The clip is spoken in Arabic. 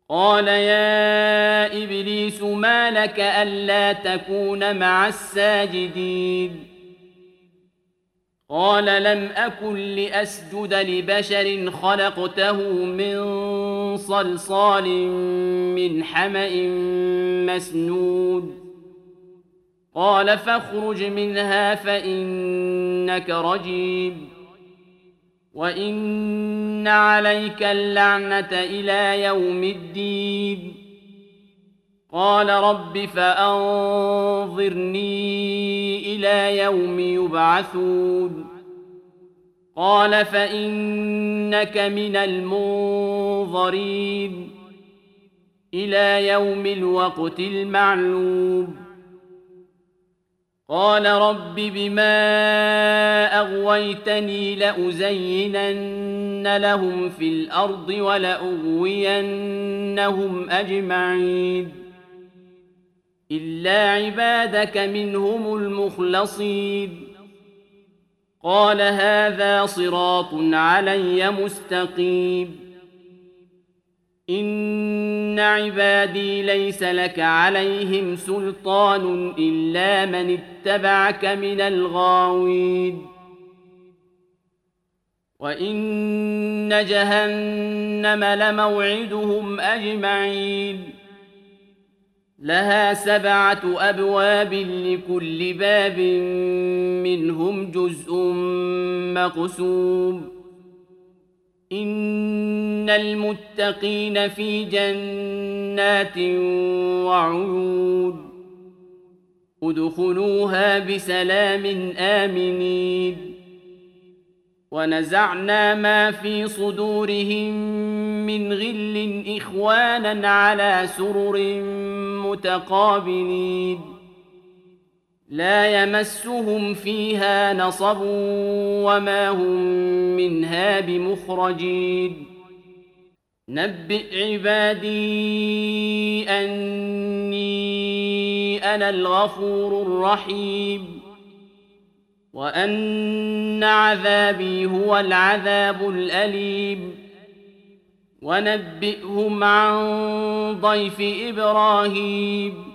قال يا إبليس ما لك ألا تكون مع الساجدين قال لم أكن لأسجد لبشر خلقته من صلصال من حمأ مسنود قال فاخرج منها فإنك رجيم وإن عليك اللعنة إلى يوم الدين قال رب فأنظرني إلى يوم يبعثون قال فإنك من المنظرين إلى يوم الوقت المعلوم قال رب بما أغويتني لأزينن لهم في الأرض ولأغوينهم أجمعين إلا عبادك منهم المخلصين قال هذا صراط علي مستقيم إن عبادي ليس لك عليهم سلطان إلا من اتبعك من الغاوين وإن جهنم لموعدهم أجمعين لها 7 أبواب لكل باب منهم جزء مقسوم إن المتقين في جنات وعيون ادخلوها بسلام آمنين ونزعنا ما في صدورهم من غل إخوانا على سرر متقابلين لا يمسهم فيها نصب وما هم منها بمخرجين نبئ عبادي أني أنا الغفور الرحيم وأن عذابي هو العذاب الأليم ونبئهم عن ضيف إبراهيم